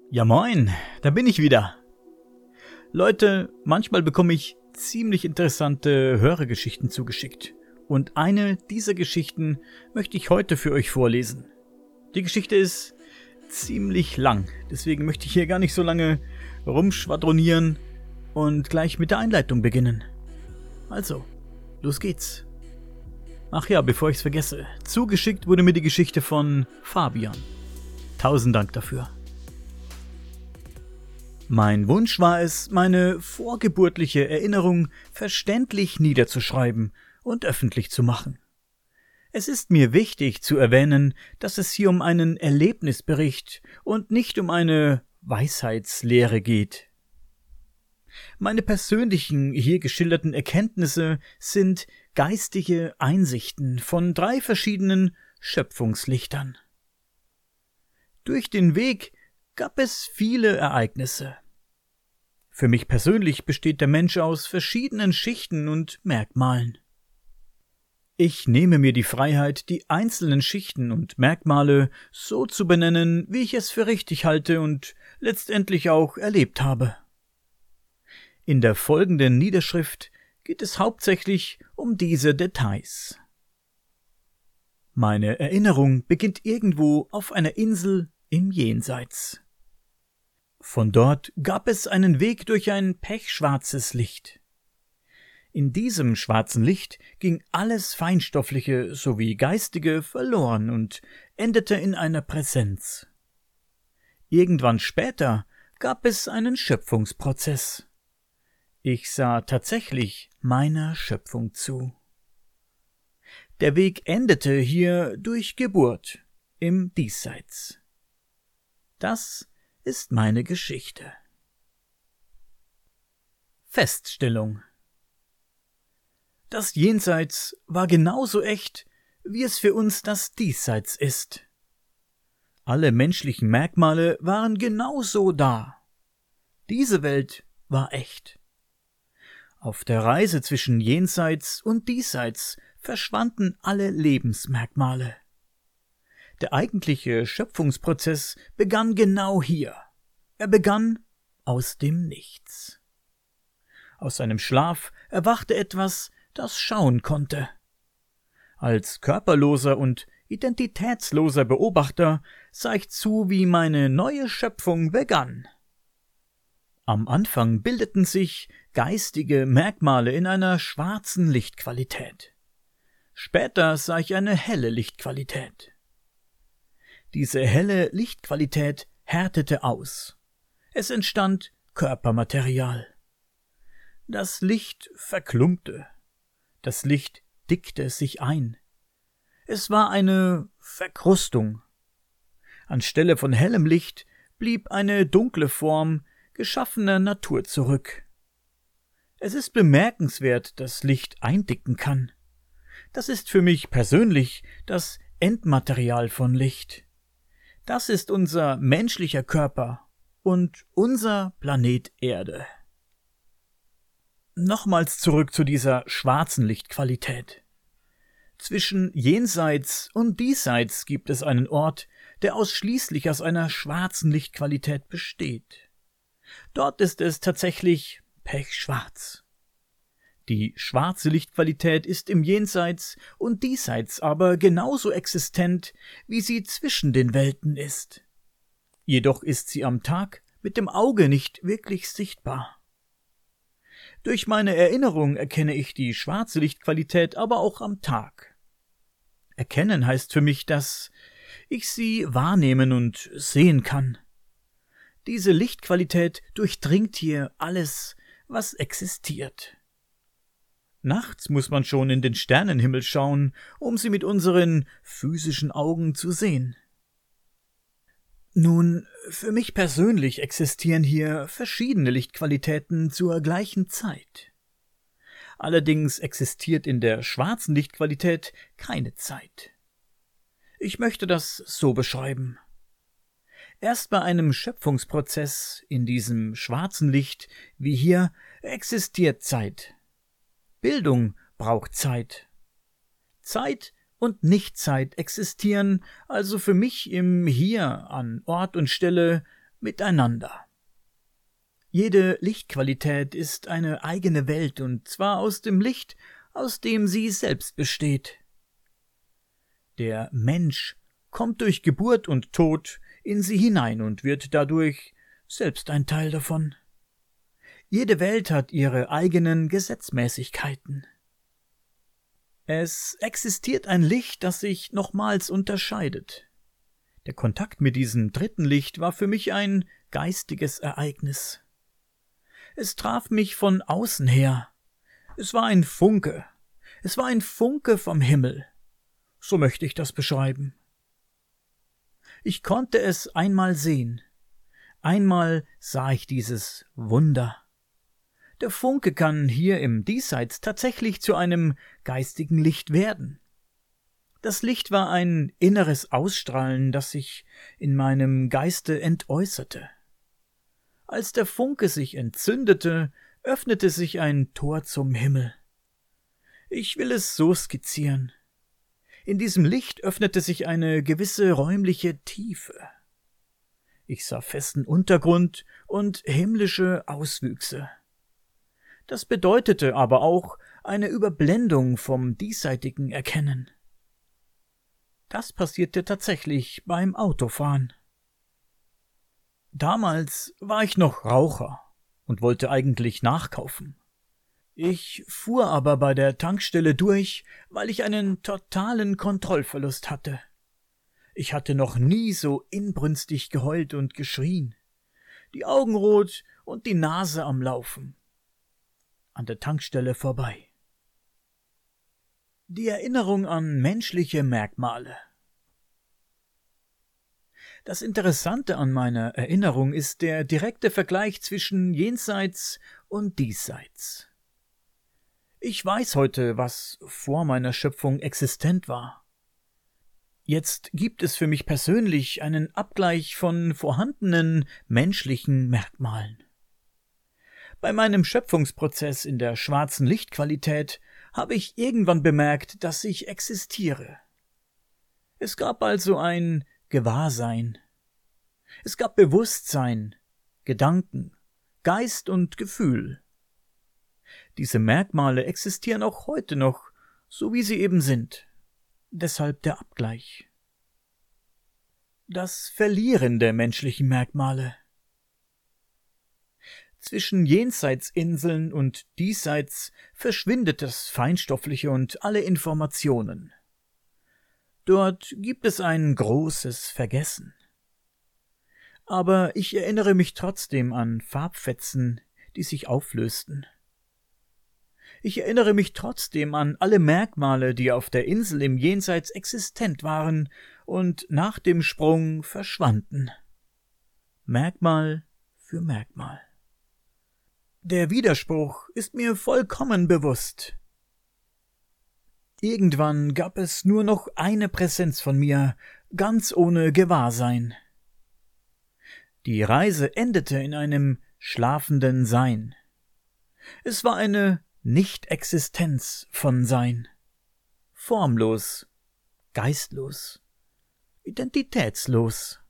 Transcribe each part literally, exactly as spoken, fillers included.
Ja moin, da bin ich wieder. Leute, manchmal bekomme ich ziemlich interessante Hörergeschichten zugeschickt. Und eine dieser Geschichten möchte ich heute für euch vorlesen. Die Geschichte ist ziemlich lang, deswegen möchte ich hier gar nicht so lange rumschwadronieren und gleich mit der Einleitung beginnen. Also, los geht's. Ach ja, bevor ich's vergesse, zugeschickt wurde mir die Geschichte von Fabian. Tausend Dank dafür. Mein Wunsch war es, meine vorgeburtliche Erinnerung verständlich niederzuschreiben und öffentlich zu machen. Es ist mir wichtig zu erwähnen, dass es hier um einen Erlebnisbericht und nicht um eine Weisheitslehre geht. Meine persönlichen hier geschilderten Erkenntnisse sind geistige Einsichten von drei verschiedenen Schöpfungslichtern. Durch den Weg gab es viele Ereignisse. Für mich persönlich besteht der Mensch aus verschiedenen Schichten und Merkmalen. Ich nehme mir die Freiheit, die einzelnen Schichten und Merkmale so zu benennen, wie ich es für richtig halte und letztendlich auch erlebt habe. In der folgenden Niederschrift geht es hauptsächlich um diese Details. Meine Erinnerung beginnt irgendwo auf einer Insel im Jenseits. Von dort gab es einen Weg durch ein pechschwarzes Licht. In diesem schwarzen Licht ging alles Feinstoffliche sowie Geistige verloren und endete in einer Präsenz. Irgendwann später gab es einen Schöpfungsprozess. Ich sah tatsächlich meiner Schöpfung zu. Der Weg endete hier durch Geburt im Diesseits. Das ist meine Geschichte. Feststellung: Das Jenseits war genauso echt, wie es für uns das Diesseits ist. Alle menschlichen Merkmale waren genauso da. Diese Welt war echt. Auf der Reise zwischen Jenseits und Diesseits verschwanden alle Lebensmerkmale. Der eigentliche Schöpfungsprozess begann genau hier. Er begann aus dem Nichts. Aus seinem Schlaf erwachte etwas, das schauen konnte. Als körperloser und identitätsloser Beobachter sah ich zu, wie meine neue Schöpfung begann. Am Anfang bildeten sich geistige Merkmale in einer schwarzen Lichtqualität. Später sah ich eine helle Lichtqualität. Diese helle Lichtqualität härtete aus. Es entstand Körpermaterial. Das Licht verklumpte. Das Licht dickte sich ein. Es war eine Verkrustung. Anstelle von hellem Licht blieb eine dunkle Form geschaffener Natur zurück. Es ist bemerkenswert, dass Licht eindicken kann. Das ist für mich persönlich das Endmaterial von Licht. Das ist unser menschlicher Körper und unser Planet Erde. Nochmals zurück zu dieser schwarzen Lichtqualität. Zwischen Jenseits und Diesseits gibt es einen Ort, der ausschließlich aus einer schwarzen Lichtqualität besteht. Dort ist es tatsächlich pechschwarz. Die schwarze Lichtqualität ist im Jenseits und Diesseits aber genauso existent, wie sie zwischen den Welten ist. Jedoch ist sie am Tag mit dem Auge nicht wirklich sichtbar. Durch meine Erinnerung erkenne ich die schwarze Lichtqualität aber auch am Tag. Erkennen heißt für mich, dass ich sie wahrnehmen und sehen kann. Diese Lichtqualität durchdringt hier alles, was existiert. Nachts muss man schon in den Sternenhimmel schauen, um sie mit unseren physischen Augen zu sehen. Nun, für mich persönlich existieren hier verschiedene Lichtqualitäten zur gleichen Zeit. Allerdings existiert in der schwarzen Lichtqualität keine Zeit. Ich möchte das so beschreiben. Erst bei einem Schöpfungsprozess in diesem schwarzen Licht wie hier existiert Zeit. Bildung braucht Zeit. Zeit und Nichtzeit existieren also für mich im Hier an Ort und Stelle miteinander. Jede Lichtqualität ist eine eigene Welt, und zwar aus dem Licht, aus dem sie selbst besteht. Der Mensch kommt durch Geburt und Tod in sie hinein und wird dadurch selbst ein Teil davon. Jede Welt hat ihre eigenen Gesetzmäßigkeiten. Es existiert ein Licht, das sich nochmals unterscheidet. Der Kontakt mit diesem dritten Licht war für mich ein geistiges Ereignis. Es traf mich von außen her. Es war ein Funke. Es war ein Funke vom Himmel. So möchte ich das beschreiben. Ich konnte es einmal sehen. Einmal sah ich dieses Wunder. Der Funke kann hier im Diesseits tatsächlich zu einem geistigen Licht werden. Das Licht war ein inneres Ausstrahlen, das sich in meinem Geiste entäußerte. Als der Funke sich entzündete, öffnete sich ein Tor zum Himmel. Ich will es so skizzieren. In diesem Licht öffnete sich eine gewisse räumliche Tiefe. Ich sah festen Untergrund und himmlische Auswüchse. Das bedeutete aber auch eine Überblendung vom diesseitigen Erkennen. Das passierte tatsächlich beim Autofahren. Damals war ich noch Raucher und wollte eigentlich nachkaufen. Ich fuhr aber bei der Tankstelle durch, weil ich einen totalen Kontrollverlust hatte. Ich hatte noch nie so inbrünstig geheult und geschrien, die Augen rot und die Nase am Laufen. An der Tankstelle vorbei. Die Erinnerung an menschliche Merkmale. Das Interessante an meiner Erinnerung ist der direkte Vergleich zwischen Jenseits und Diesseits. Ich weiß heute, was vor meiner Schöpfung existent war. Jetzt gibt es für mich persönlich einen Abgleich von vorhandenen menschlichen Merkmalen. Bei meinem Schöpfungsprozess in der schwarzen Lichtqualität habe ich irgendwann bemerkt, dass ich existiere. Es gab also ein Gewahrsein. Es gab Bewusstsein, Gedanken, Geist und Gefühl. Diese Merkmale existieren auch heute noch, so wie sie eben sind. Deshalb der Abgleich. Das Verlieren der menschlichen Merkmale. Zwischen Jenseitsinseln und Diesseits verschwindet das Feinstoffliche und alle Informationen. Dort gibt es ein großes Vergessen. Aber ich erinnere mich trotzdem an Farbfetzen, die sich auflösten. Ich erinnere mich trotzdem an alle Merkmale, die auf der Insel im Jenseits existent waren und nach dem Sprung verschwanden. Merkmal für Merkmal. Der Widerspruch ist mir vollkommen bewusst. Irgendwann gab es nur noch eine Präsenz von mir, ganz ohne Gewahrsein. Die Reise endete in einem schlafenden Sein. Es war eine Nicht-Existenz von Sein. Formlos, geistlos, identitätslos.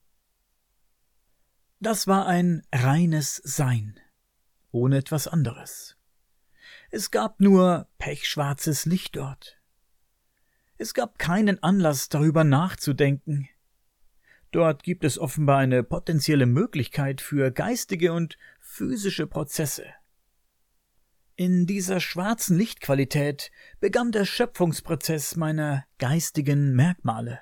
Das war ein reines Sein, ohne etwas anderes. Es gab nur pechschwarzes Licht dort. Es gab keinen Anlass, darüber nachzudenken. Dort gibt es offenbar eine potenzielle Möglichkeit für geistige und physische Prozesse. In dieser schwarzen Lichtqualität begann der Schöpfungsprozess meiner geistigen Merkmale.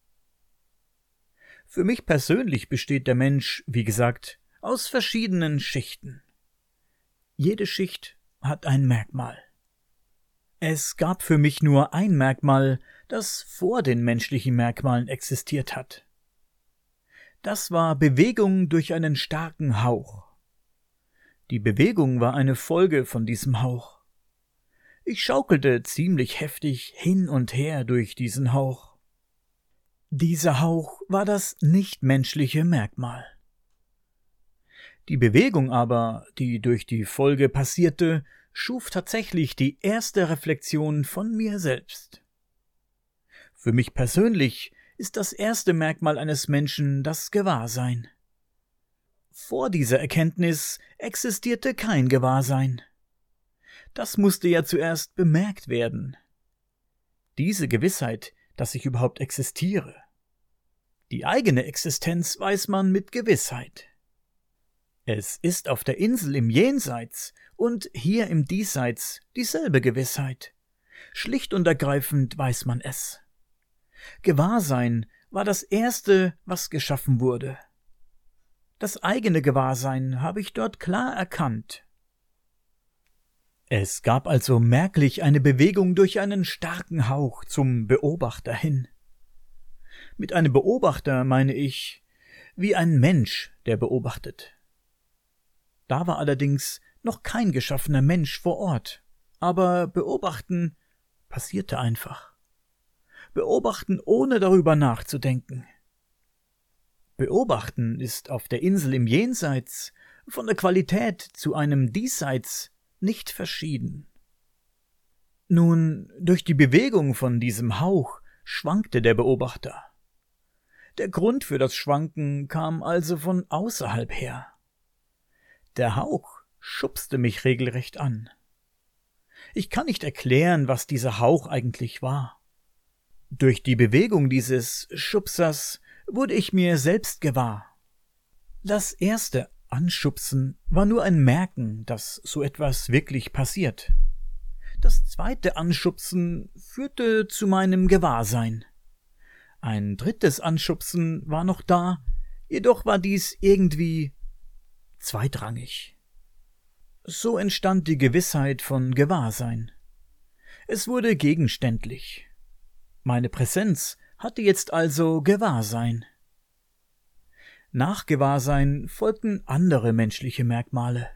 Für mich persönlich besteht der Mensch, wie gesagt, aus verschiedenen Schichten. Jede Schicht hat ein Merkmal. Es gab für mich nur ein Merkmal, das vor den menschlichen Merkmalen existiert hat. Das war Bewegung durch einen starken Hauch. Die Bewegung war eine Folge von diesem Hauch. Ich schaukelte ziemlich heftig hin und her durch diesen Hauch. Dieser Hauch war das nichtmenschliche Merkmal. Die Bewegung aber, die durch die Folge passierte, schuf tatsächlich die erste Reflexion von mir selbst. Für mich persönlich ist das erste Merkmal eines Menschen das Gewahrsein. Vor dieser Erkenntnis existierte kein Gewahrsein. Das musste ja zuerst bemerkt werden. Diese Gewissheit, dass ich überhaupt existiere. Die eigene Existenz weiß man mit Gewissheit. Es ist auf der Insel im Jenseits und hier im Diesseits dieselbe Gewissheit. Schlicht und ergreifend weiß man es. Gewahrsein war das Erste, was geschaffen wurde. Das eigene Gewahrsein habe ich dort klar erkannt. Es gab also merklich eine Bewegung durch einen starken Hauch zum Beobachter hin. Mit einem Beobachter meine ich, wie ein Mensch, der beobachtet. Da war allerdings noch kein geschaffener Mensch vor Ort, aber beobachten passierte einfach. Beobachten, ohne darüber nachzudenken. Beobachten ist auf der Insel im Jenseits von der Qualität zu einem Diesseits nicht verschieden. Nun, durch die Bewegung von diesem Hauch schwankte der Beobachter. Der Grund für das Schwanken kam also von außerhalb her. Der Hauch schubste mich regelrecht an. Ich kann nicht erklären, was dieser Hauch eigentlich war. Durch die Bewegung dieses Schubsers wurde ich mir selbst gewahr. Das erste Anschubsen war nur ein Merken, dass so etwas wirklich passiert. Das zweite Anschubsen führte zu meinem Gewahrsein. Ein drittes Anschubsen war noch da, jedoch war dies irgendwie zweitrangig. So entstand die Gewissheit von Gewahrsein. Es wurde gegenständlich. Meine Präsenz hatte jetzt also Gewahrsein. Nach Gewahrsein folgten andere menschliche Merkmale.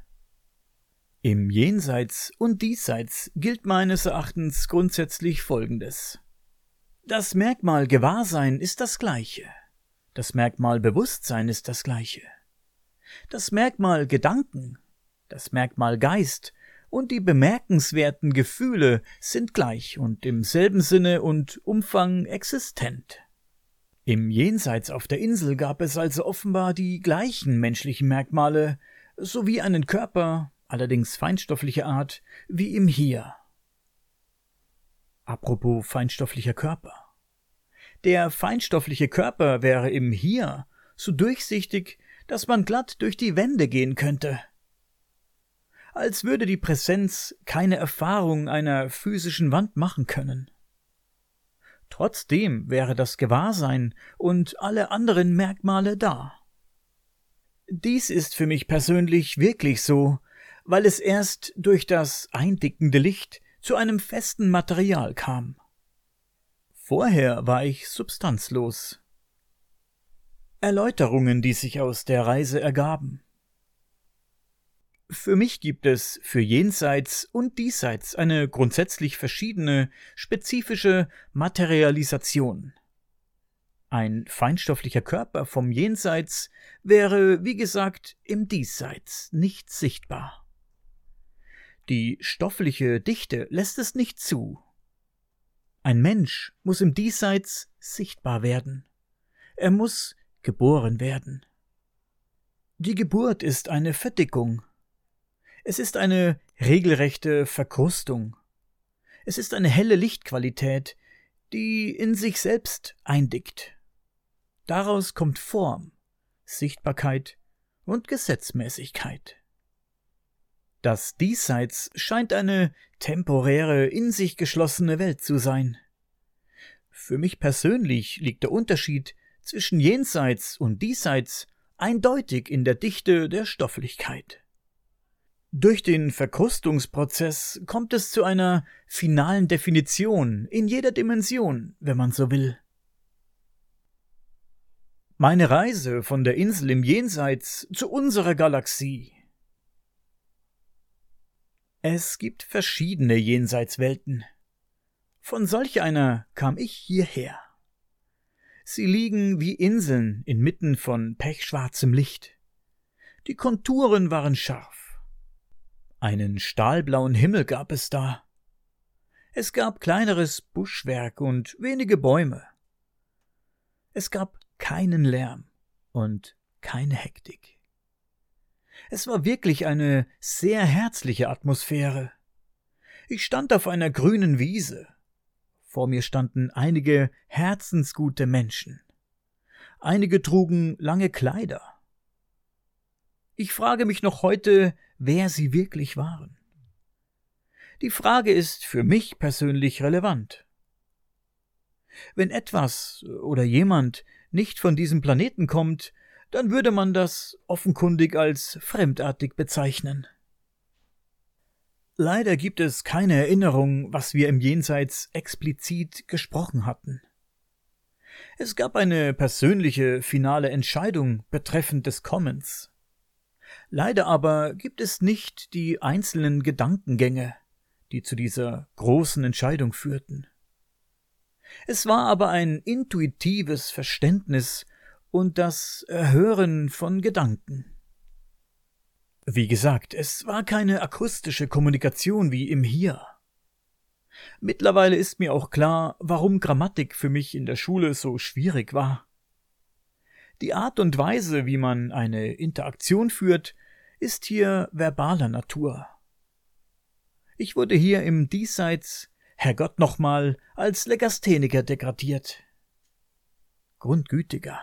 Im Jenseits und Diesseits gilt meines Erachtens grundsätzlich Folgendes. Das Merkmal Gewahrsein ist das gleiche. Das Merkmal Bewusstsein ist das gleiche. Das Merkmal Gedanken, das Merkmal Geist und die bemerkenswerten Gefühle sind gleich und im selben Sinne und Umfang existent. Im Jenseits auf der Insel gab es also offenbar die gleichen menschlichen Merkmale sowie einen Körper, allerdings feinstofflicher Art, wie im Hier. Apropos feinstofflicher Körper. Der feinstoffliche Körper wäre im Hier so durchsichtig, dass man glatt durch die Wände gehen könnte. Als würde die Präsenz keine Erfahrung einer physischen Wand machen können. Trotzdem wäre das Gewahrsein und alle anderen Merkmale da. Dies ist für mich persönlich wirklich so, weil es erst durch das eindickende Licht zu einem festen Material kam. Vorher war ich substanzlos. Erläuterungen, die sich aus der Reise ergaben. Für mich gibt es für Jenseits und Diesseits eine grundsätzlich verschiedene, spezifische Materialisation. Ein feinstofflicher Körper vom Jenseits wäre, wie gesagt, im Diesseits nicht sichtbar. Die stoffliche Dichte lässt es nicht zu. Ein Mensch muss im Diesseits sichtbar werden. Er muss geboren werden. Die Geburt ist eine Verdickung. Es ist eine regelrechte Verkrustung. Es ist eine helle Lichtqualität, die in sich selbst eindickt. Daraus kommt Form, Sichtbarkeit und Gesetzmäßigkeit. Das Diesseits scheint eine temporäre, in sich geschlossene Welt zu sein. Für mich persönlich liegt der Unterschied zwischen Jenseits und Diesseits eindeutig in der Dichte der Stofflichkeit. Durch den Verkrustungsprozess kommt es zu einer finalen Definition in jeder Dimension, wenn man so will. Meine Reise von der Insel im Jenseits zu unserer Galaxie. Es gibt verschiedene Jenseitswelten. Von solch einer kam ich hierher. Sie liegen wie Inseln inmitten von pechschwarzem Licht. Die Konturen waren scharf. Einen stahlblauen Himmel gab es da. Es gab kleineres Buschwerk und wenige Bäume. Es gab keinen Lärm und keine Hektik. Es war wirklich eine sehr herzliche Atmosphäre. Ich stand auf einer grünen Wiese. Vor mir standen einige herzensgute Menschen. Einige trugen lange Kleider. Ich frage mich noch heute, wer sie wirklich waren. Die Frage ist für mich persönlich relevant. Wenn etwas oder jemand nicht von diesem Planeten kommt, dann würde man das offenkundig als fremdartig bezeichnen. Leider gibt es keine Erinnerung, was wir im Jenseits explizit gesprochen hatten. Es gab eine persönliche, finale Entscheidung betreffend des Kommens. Leider aber gibt es nicht die einzelnen Gedankengänge, die zu dieser großen Entscheidung führten. Es war aber ein intuitives Verständnis und das Erhören von Gedanken. Wie gesagt, es war keine akustische Kommunikation wie im Hier. Mittlerweile ist mir auch klar, warum Grammatik für mich in der Schule so schwierig war. Die Art und Weise, wie man eine Interaktion führt, ist hier verbaler Natur. Ich wurde hier im Diesseits, Herrgott nochmal, als Legastheniker degradiert. Grundgütiger.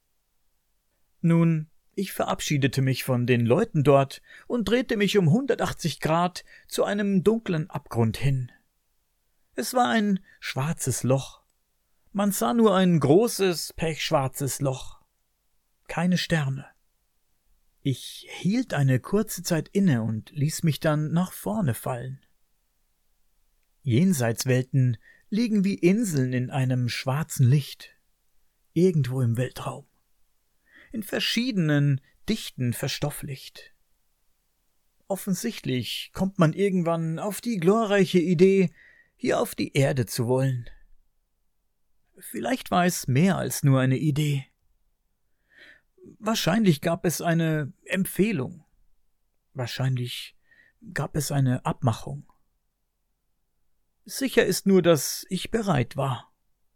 Nun, ich verabschiedete mich von den Leuten dort und drehte mich um hundertachtzig Grad zu einem dunklen Abgrund hin. Es war ein schwarzes Loch. Man sah nur ein großes, pechschwarzes Loch. Keine Sterne. Ich hielt eine kurze Zeit inne und ließ mich dann nach vorne fallen. Jenseitswelten liegen wie Inseln in einem schwarzen Licht, irgendwo im Weltraum, in verschiedenen Dichten verstofflicht. Offensichtlich kommt man irgendwann auf die glorreiche Idee, hier auf die Erde zu wollen. Vielleicht war es mehr als nur eine Idee. Wahrscheinlich gab es eine Empfehlung. Wahrscheinlich gab es eine Abmachung. Sicher ist nur, dass ich bereit war.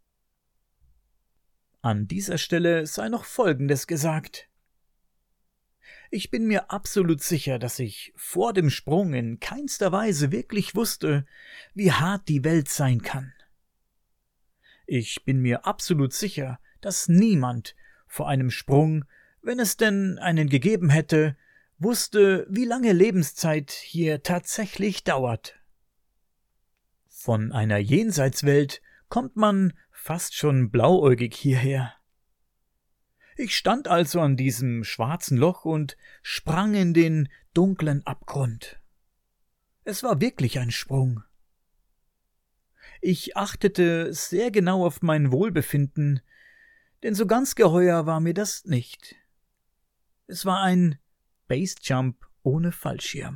An dieser Stelle sei noch Folgendes gesagt. Ich bin mir absolut sicher, dass ich vor dem Sprung in keinster Weise wirklich wusste, wie hart die Welt sein kann. Ich bin mir absolut sicher, dass niemand vor einem Sprung, wenn es denn einen gegeben hätte, wusste, wie lange Lebenszeit hier tatsächlich dauert. Von einer Jenseitswelt kommt man fast schon blauäugig hierher. Ich stand also an diesem schwarzen Loch und sprang in den dunklen Abgrund. Es war wirklich ein Sprung. Ich achtete sehr genau auf mein Wohlbefinden, denn so ganz geheuer war mir das nicht. Es war ein Basejump ohne Fallschirm.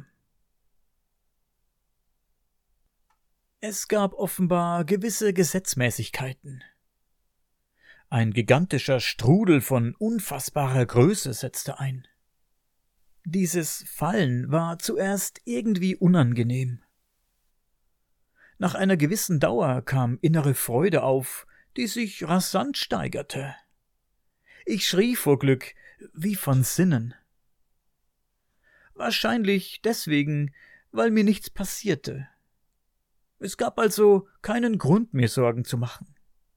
Es gab offenbar gewisse Gesetzmäßigkeiten. Ein gigantischer Strudel von unfassbarer Größe setzte ein. Dieses Fallen war zuerst irgendwie unangenehm. Nach einer gewissen Dauer kam innere Freude auf, die sich rasant steigerte. Ich schrie vor Glück, wie von Sinnen. Wahrscheinlich deswegen, weil mir nichts passierte. Es gab also keinen Grund, mir Sorgen zu machen.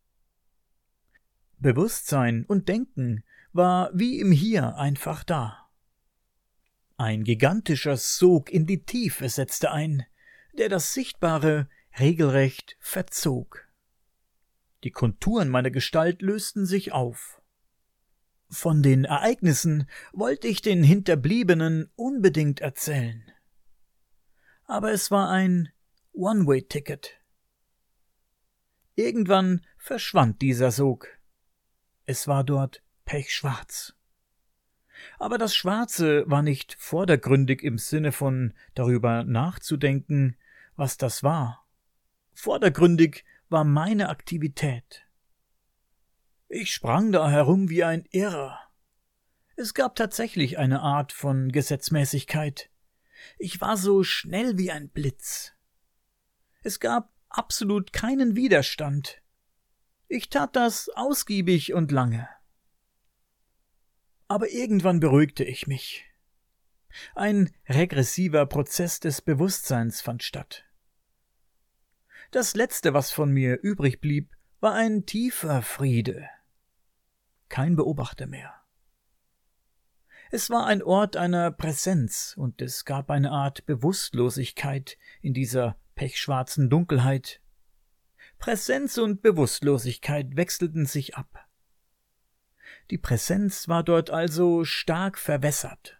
Bewusstsein und Denken war wie im Hier einfach da. Ein gigantischer Sog in die Tiefe setzte ein, der das Sichtbare regelrecht verzog. Die Konturen meiner Gestalt lösten sich auf. Von den Ereignissen wollte ich den Hinterbliebenen unbedingt erzählen. Aber es war ein One-Way-Ticket. Irgendwann verschwand dieser Sog. Es war dort pechschwarz. Aber das Schwarze war nicht vordergründig im Sinne von darüber nachzudenken, was das war. Vordergründig war meine Aktivität. Ich sprang da herum wie ein Irrer. Es gab tatsächlich eine Art von Gesetzmäßigkeit. Ich war so schnell wie ein Blitz. Es gab absolut keinen Widerstand. Ich tat das ausgiebig und lange. Aber irgendwann beruhigte ich mich. Ein regressiver Prozess des Bewusstseins fand statt. Das Letzte, was von mir übrig blieb, war ein tiefer Friede. Kein Beobachter mehr. Es war ein Ort einer Präsenz, und es gab eine Art Bewusstlosigkeit in dieser pechschwarzen Dunkelheit. Präsenz und Bewusstlosigkeit wechselten sich ab. Die Präsenz war dort also stark verwässert.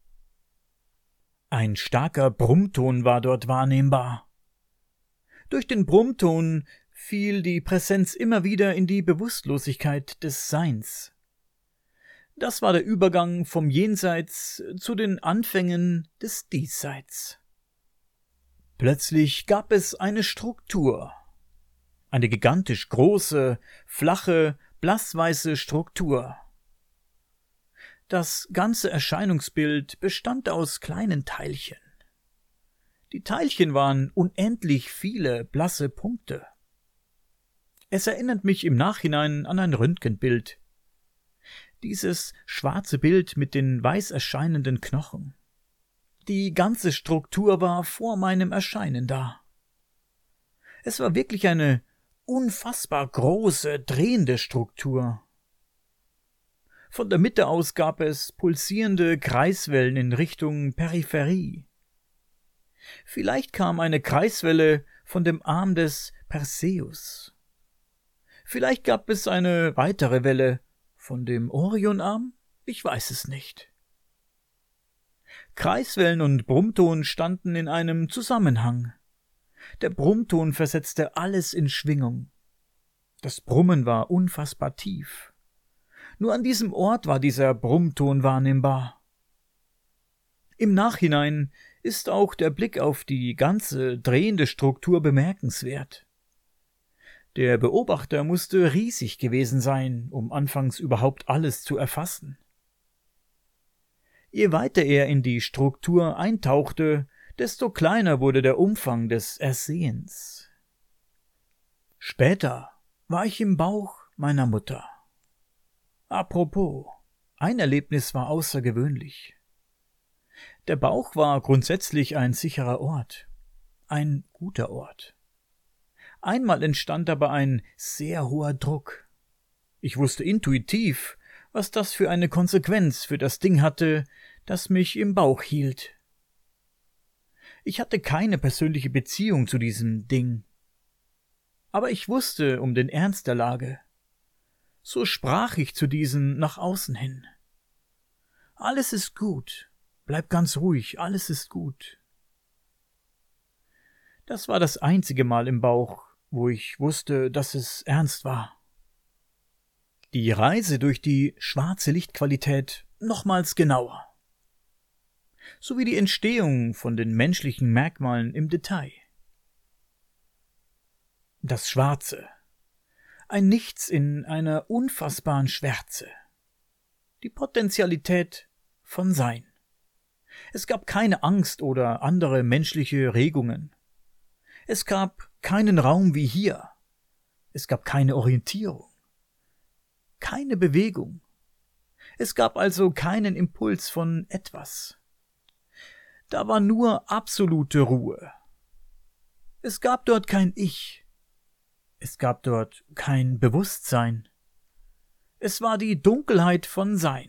Ein starker Brummton war dort wahrnehmbar. Durch den Brummton fiel die Präsenz immer wieder in die Bewusstlosigkeit des Seins. Das war der Übergang vom Jenseits zu den Anfängen des Diesseits. Plötzlich gab es eine Struktur. Eine gigantisch große, flache, blassweiße Struktur. Das ganze Erscheinungsbild bestand aus kleinen Teilchen. Die Teilchen waren unendlich viele blasse Punkte. Es erinnert mich im Nachhinein an ein Röntgenbild. Dieses schwarze Bild mit den weiß erscheinenden Knochen. Die ganze Struktur war vor meinem Erscheinen da. Es war wirklich eine unfassbar große, drehende Struktur. Von der Mitte aus gab es pulsierende Kreiswellen in Richtung Peripherie. Vielleicht kam eine Kreiswelle von dem Arm des Perseus. Vielleicht gab es eine weitere Welle von dem Orionarm? Ich weiß es nicht. Kreiswellen und Brummton standen in einem Zusammenhang. Der Brummton versetzte alles in Schwingung. Das Brummen war unfassbar tief. Nur an diesem Ort war dieser Brummton wahrnehmbar. Im Nachhinein ist auch der Blick auf die ganze drehende Struktur bemerkenswert. Der Beobachter musste riesig gewesen sein, um anfangs überhaupt alles zu erfassen. Je weiter er in die Struktur eintauchte, desto kleiner wurde der Umfang des Ersehens. Später war ich im Bauch meiner Mutter. Apropos, ein Erlebnis war außergewöhnlich. Der Bauch war grundsätzlich ein sicherer Ort, ein guter Ort. Einmal entstand aber ein sehr hoher Druck. Ich wusste intuitiv, was das für eine Konsequenz für das Ding hatte, das mich im Bauch hielt. Ich hatte keine persönliche Beziehung zu diesem Ding. Aber ich wusste um den Ernst der Lage. So sprach ich zu diesem nach außen hin. Alles ist gut. Bleib ganz ruhig, alles ist gut. Das war das einzige Mal im Bauch, wo ich wusste, dass es ernst war. Die Reise durch die schwarze Lichtqualität nochmals genauer. Sowie die Entstehung von den menschlichen Merkmalen im Detail. Das Schwarze. Ein Nichts in einer unfassbaren Schwärze. Die Potentialität von Sein. Es gab keine Angst oder andere menschliche Regungen. Es gab keinen Raum wie hier. Es gab keine Orientierung. Keine Bewegung. Es gab also keinen Impuls von etwas. Da war nur absolute Ruhe. Es gab dort kein Ich. Es gab dort kein Bewusstsein. Es war die Dunkelheit von Sein.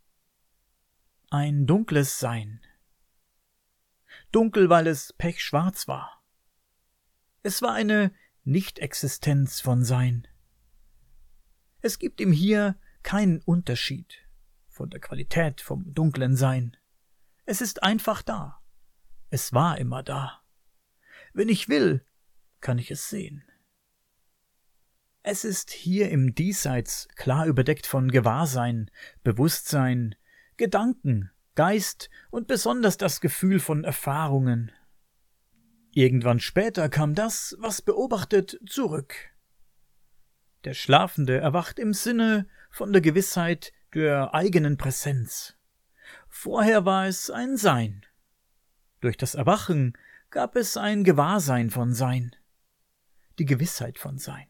Ein dunkles Sein. Dunkel, weil es pechschwarz war. Es war eine Nichtexistenz von Sein. Es gibt im Hier keinen Unterschied von der Qualität vom dunklen Sein. Es ist einfach da. Es war immer da. Wenn ich will, kann ich es sehen. Es ist hier im Diesseits klar überdeckt von Gewahrsein, Bewusstsein, Gedanken, Geist und besonders das Gefühl von Erfahrungen. Irgendwann später kam das, was beobachtet, zurück. Der Schlafende erwacht im Sinne von der Gewissheit der eigenen Präsenz. Vorher war es ein Sein. Durch das Erwachen gab es ein Gewahrsein von Sein, die Gewissheit von Sein.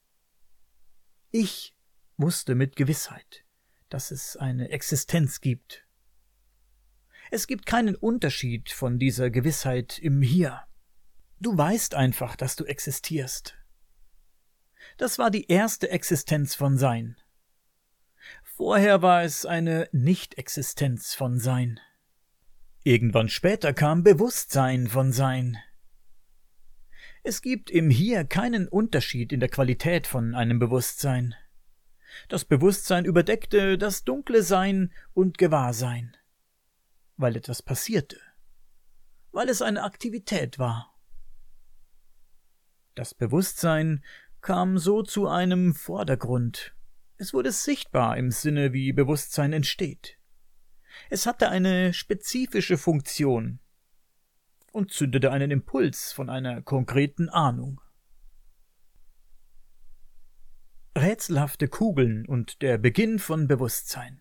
Ich wusste mit Gewissheit, dass es eine Existenz gibt. Es gibt keinen Unterschied von dieser Gewissheit im Hier. Du weißt einfach, dass du existierst. Das war die erste Existenz von Sein. Vorher war es eine Nicht-Existenz von Sein. Irgendwann später kam Bewusstsein von Sein. Es gibt im Hier keinen Unterschied in der Qualität von einem Bewusstsein. Das Bewusstsein überdeckte das dunkle Sein und Gewahrsein, weil etwas passierte, weil es eine Aktivität war. Das Bewusstsein kam so zu einem Vordergrund. Es wurde sichtbar im Sinne, wie Bewusstsein entsteht. Es hatte eine spezifische Funktion und zündete einen Impuls von einer konkreten Ahnung. Rätselhafte Kugeln und der Beginn von Bewusstsein.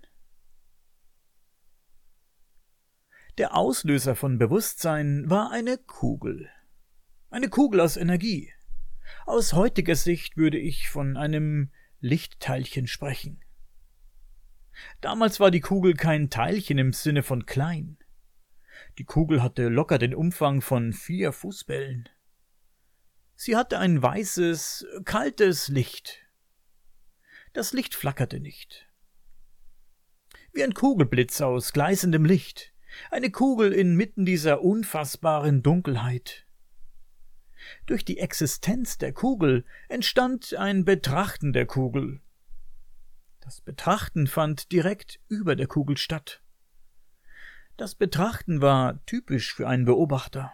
Der Auslöser von Bewusstsein war eine Kugel. Eine Kugel aus Energie. Aus heutiger Sicht würde ich von einem Lichtteilchen sprechen. Damals war die Kugel kein Teilchen im Sinne von klein. Die Kugel hatte locker den Umfang von vier Fußbällen. Sie hatte ein weißes, kaltes Licht. Das Licht flackerte nicht. Wie ein Kugelblitz aus gleißendem Licht, eine Kugel inmitten dieser unfassbaren Dunkelheit. Durch die Existenz der Kugel entstand ein Betrachten der Kugel. Das Betrachten fand direkt über der Kugel statt. Das Betrachten war typisch für einen Beobachter.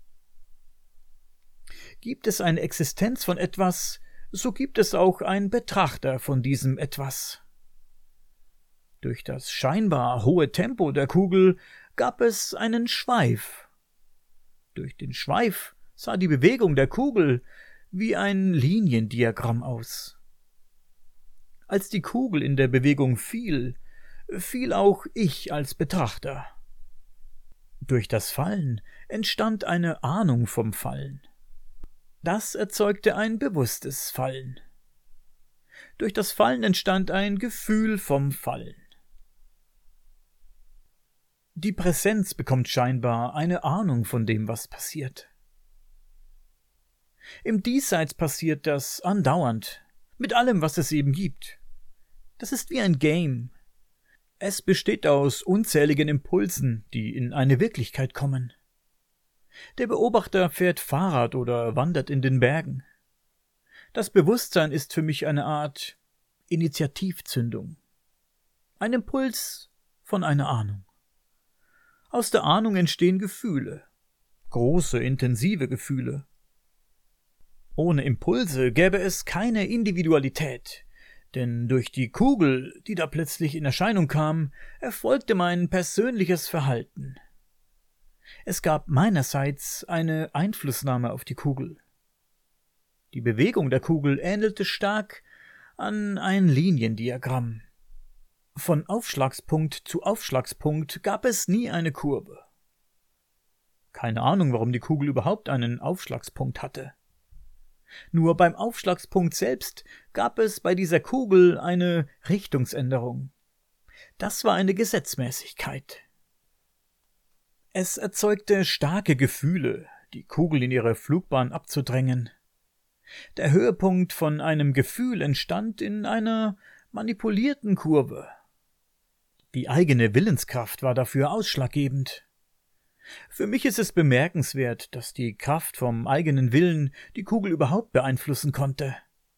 Gibt es eine Existenz von etwas, so gibt es auch einen Betrachter von diesem Etwas. Durch das scheinbar hohe Tempo der Kugel gab es einen Schweif. Durch den Schweif sah die Bewegung der Kugel wie ein Liniendiagramm aus. Als die Kugel in der Bewegung fiel, fiel auch ich als Betrachter. Durch das Fallen entstand eine Ahnung vom Fallen. Das erzeugte ein bewusstes Fallen. Durch das Fallen entstand ein Gefühl vom Fallen. Die Präsenz bekommt scheinbar eine Ahnung von dem, was passiert. Im Diesseits passiert das andauernd, mit allem, was es eben gibt. Das ist wie ein Game. Es besteht aus unzähligen Impulsen, die in eine Wirklichkeit kommen. Der Beobachter fährt Fahrrad oder wandert in den Bergen. Das Bewusstsein ist für mich eine Art Initiativzündung. Ein Impuls von einer Ahnung. Aus der Ahnung entstehen Gefühle, große, intensive Gefühle. Ohne Impulse gäbe es keine Individualität, denn durch die Kugel, die da plötzlich in Erscheinung kam, erfolgte mein persönliches Verhalten. Es gab meinerseits eine Einflussnahme auf die Kugel. Die Bewegung der Kugel ähnelte stark an ein Liniendiagramm. Von Aufschlagspunkt zu Aufschlagspunkt gab es nie eine Kurve. Keine Ahnung, warum die Kugel überhaupt einen Aufschlagspunkt hatte. Nur beim Aufschlagspunkt selbst gab es bei dieser Kugel eine Richtungsänderung. Das war eine Gesetzmäßigkeit. Es erzeugte starke Gefühle, die Kugel in ihre Flugbahn abzudrängen. Der Höhepunkt von einem Gefühl entstand in einer manipulierten Kurve. Die eigene Willenskraft war dafür ausschlaggebend. Für mich ist es bemerkenswert, dass die Kraft vom eigenen Willen die Kugel überhaupt beeinflussen konnte.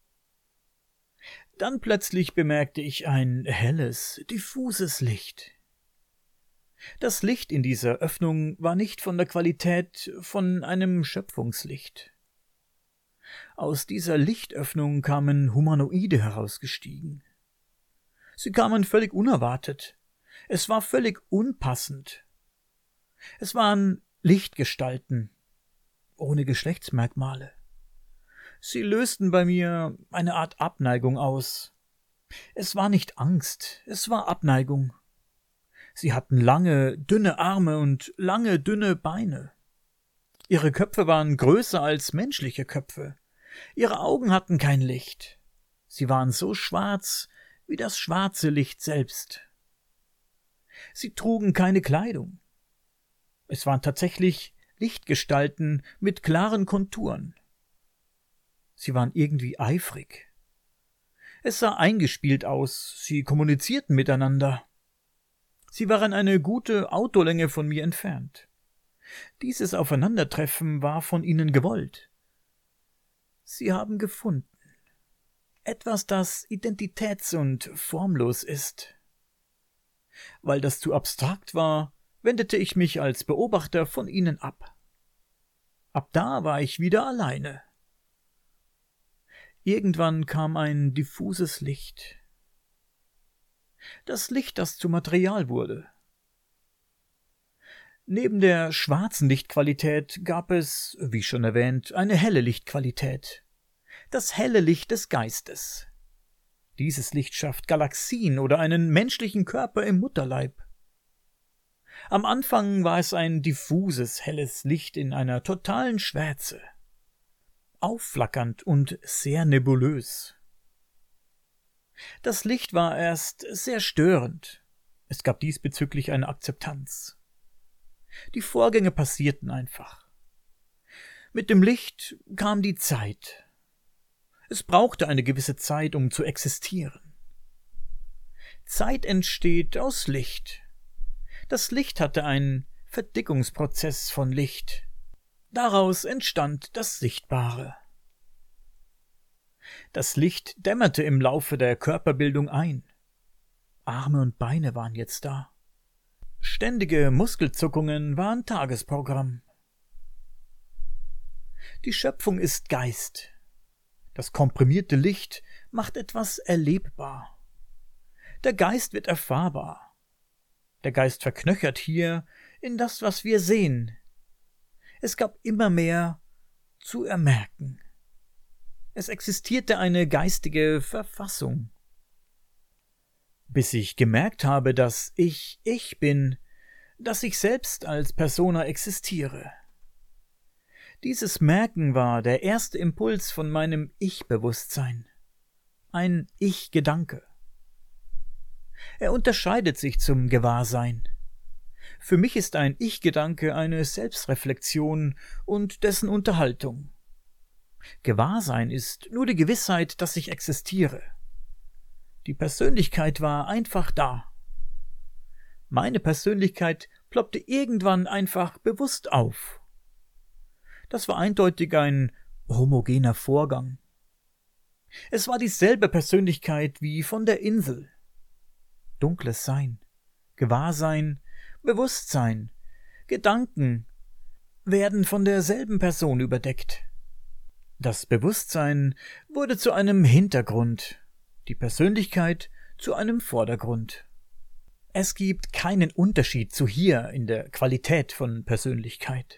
Dann plötzlich bemerkte ich ein helles, diffuses Licht. Das Licht in dieser Öffnung war nicht von der Qualität von einem Schöpfungslicht. Aus dieser Lichtöffnung kamen Humanoide herausgestiegen. Sie kamen völlig unerwartet. Es war völlig unpassend. Es waren Lichtgestalten, ohne Geschlechtsmerkmale. Sie lösten bei mir eine Art Abneigung aus. Es war nicht Angst, es war Abneigung. Sie hatten lange, dünne Arme und lange, dünne Beine. Ihre Köpfe waren größer als menschliche Köpfe. Ihre Augen hatten kein Licht. Sie waren so schwarz wie das schwarze Licht selbst. Sie trugen keine Kleidung. Es waren tatsächlich Lichtgestalten mit klaren Konturen. Sie waren irgendwie eifrig. Es sah eingespielt aus, sie kommunizierten miteinander. Sie waren eine gute Autolänge von mir entfernt. Dieses Aufeinandertreffen war von ihnen gewollt. Sie haben gefunden. Etwas, das identitäts- und formlos ist. Weil das zu abstrakt war, wendete ich mich als Beobachter von ihnen ab. Ab da war ich wieder alleine. Irgendwann kam ein diffuses Licht. Das Licht, das zu Material wurde. Neben der schwarzen Lichtqualität gab es, wie schon erwähnt, eine helle Lichtqualität. Das helle Licht des Geistes. Dieses Licht schafft Galaxien oder einen menschlichen Körper im Mutterleib. Am Anfang war es ein diffuses, helles Licht in einer totalen Schwärze. Aufflackernd und sehr nebulös. Das Licht war erst sehr störend. Es gab diesbezüglich eine Akzeptanz. Die Vorgänge passierten einfach. Mit dem Licht kam die Zeit. Es brauchte eine gewisse Zeit, um zu existieren. Zeit entsteht aus Licht. Das Licht hatte einen Verdickungsprozess von Licht. Daraus entstand das Sichtbare. Das Licht dämmerte im Laufe der Körperbildung ein. Arme und Beine waren jetzt da. Ständige Muskelzuckungen waren Tagesprogramm. Die Schöpfung ist Geist. Das komprimierte Licht macht etwas erlebbar. Der Geist wird erfahrbar. Der Geist verknöchert hier in das, was wir sehen. Es gab immer mehr zu ermerken. Es existierte eine geistige Verfassung. Bis ich gemerkt habe, dass ich ich bin, dass ich selbst als Persona existiere. Dieses Merken war der erste Impuls von meinem Ich-Bewusstsein. Ein Ich-Gedanke. Er unterscheidet sich zum Gewahrsein. Für mich ist ein Ich-Gedanke eine Selbstreflexion und dessen Unterhaltung. Gewahrsein ist nur die Gewissheit, dass ich existiere. Die Persönlichkeit war einfach da. Meine Persönlichkeit ploppte irgendwann einfach bewusst auf. Das war eindeutig ein homogener Vorgang. Es war dieselbe Persönlichkeit wie von der Insel. Dunkles Sein, Gewahrsein, Bewusstsein, Gedanken werden von derselben Person überdeckt. Das Bewusstsein wurde zu einem Hintergrund, die Persönlichkeit zu einem Vordergrund. Es gibt keinen Unterschied zu hier in der Qualität von Persönlichkeit.